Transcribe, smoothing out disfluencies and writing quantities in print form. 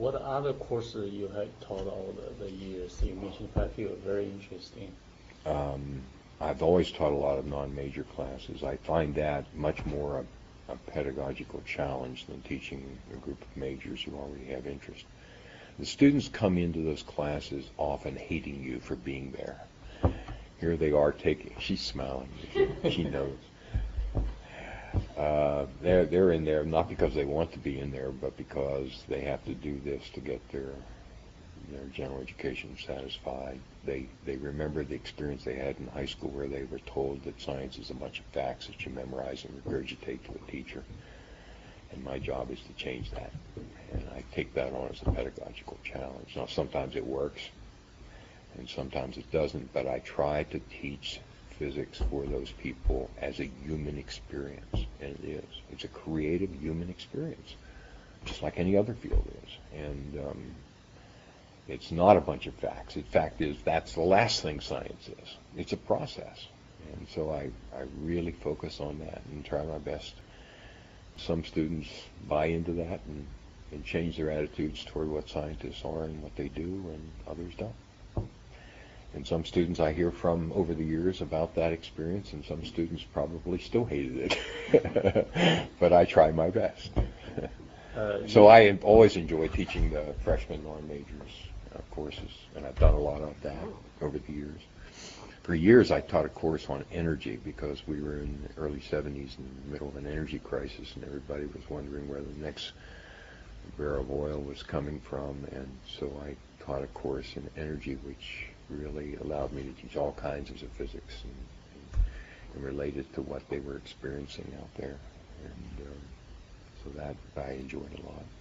what other courses you have taught all the years? You mentioned Fairfield, very interesting. I've always taught a lot of non-major classes. I find that much more a pedagogical challenge than teaching a group of majors who already have interest. The students come into those classes often hating you for being there. Here they are taking, she's smiling, she knows. They're in there not because they want to be in there, but because they have to do this to get their general education satisfied. They remember the experience they had in high school where they were told that science is a bunch of facts that you memorize and regurgitate to a teacher. And my job is to change that. And I take that on as a pedagogical challenge. Now, sometimes it works, and sometimes it doesn't, but I try to teach physics for those people as a human experience, and it is. It's a creative human experience, just like any other field is. And it's not a bunch of facts. In fact, that's the last thing science is. It's a process. And so I really focus on that and try my best. Some students buy into that and change their attitudes toward what scientists are and what they do, and others don't. And some students I hear from over the years about that experience, and some students probably still hated it. But I try my best. So I always enjoy teaching the freshman non-majors courses, and I've done a lot of that over the years. For years I taught a course on energy because we were in the early 70s in the middle of an energy crisis, and everybody was wondering where the next barrel of oil was coming from, and so I taught a course in energy which really allowed me to teach all kinds of physics and relate it to what they were experiencing out there. And so that I enjoyed a lot.